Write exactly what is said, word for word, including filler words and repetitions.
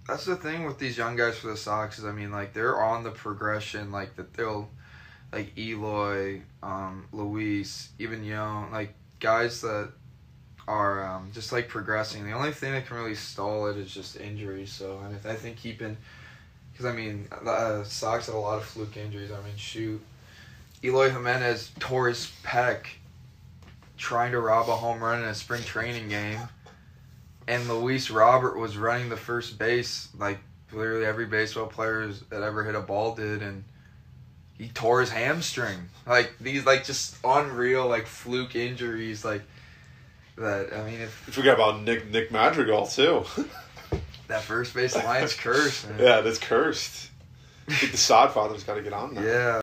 that's the thing with these young guys for the Sox is, I mean, like, they're on the progression, like, that they'll, like, Eloy, um, Luis, even Young, like, guys that are um, just, like, progressing. The only thing that can really stall it is just injuries. So, and if I think keeping, because, I mean, the uh, Sox had a lot of fluke injuries. I mean, shoot, Eloy Jimenez tore his pec trying to rob a home run in a spring training game. And Luis Robert was running the first base like literally every baseball player that ever hit a ball did, and he tore his hamstring. Like, these, like, just unreal, like, fluke injuries, like, that, I mean, if... You forget about Nick Nick Madrigal, too. That first base line's cursed, man. Yeah, that's cursed. I think the Sod Father's got to get on that. Yeah.